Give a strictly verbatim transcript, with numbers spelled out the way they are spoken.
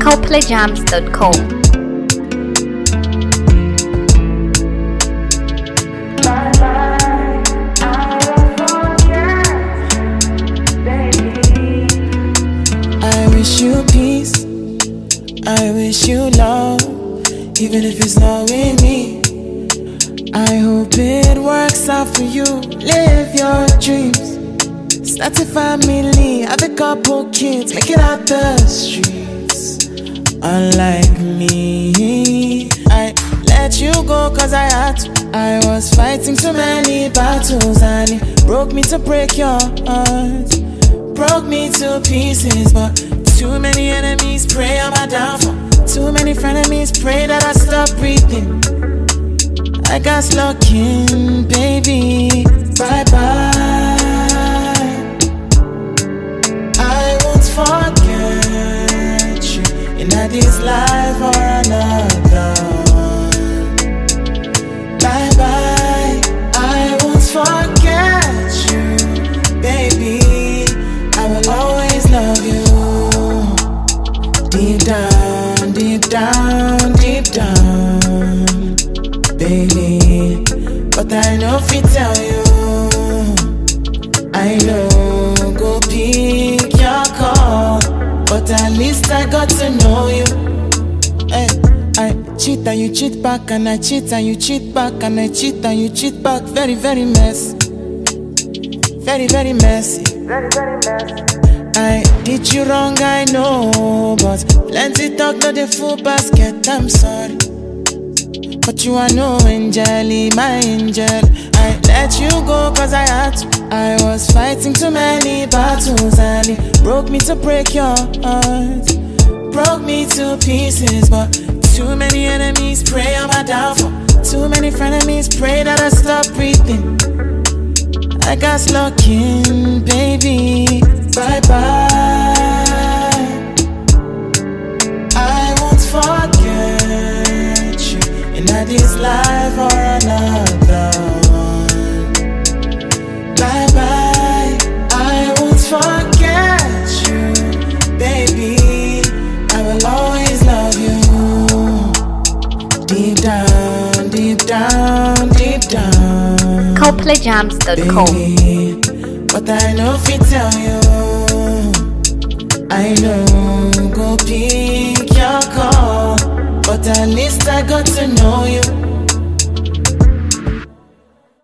coldplay jams dot com. I wish you peace, I wish you love, even if it's not with me. I hope it works out for you, live your dreams. Start a family, have a couple kids, make it out the streets. Unlike me, I let you go cause I had to. I was fighting so many battles and it broke me to break your heart. Broke me to pieces, but too many enemies pray on my downfall. Too many frenemies pray that I stop breathing. I got stuck in, baby. Bye bye. I won't forget you in this life or another. Bye bye. I won't forget you, baby. I will always love you. Deep down, deep down, deep down, baby. But I know if I tell you, I know go pick your call. But at least I got to know you. Hey, I cheat and you cheat back, and I cheat and you cheat back, and I cheat and you cheat back. Very, very messy. Very, very messy. Very, very messy. I did you wrong, I know, but plenty talk, not the full basket. I'm sorry, but you are no angel, my angel. I let you go cause I had to. I was fighting too many battles and it broke me to break your heart. Broke me to pieces, but too many enemies pray on my downfall. Too many frenemies pray that I stop breathing. I got stuck in, baby. Bye bye. I won't forget you in this life or another one. Bye bye. I won't forget you, baby. I will always love you. Deep down, deep down, deep down. coldplay jams dot com. Baby, but I know if I tell you, I know go pick your call. But at least I got to know you.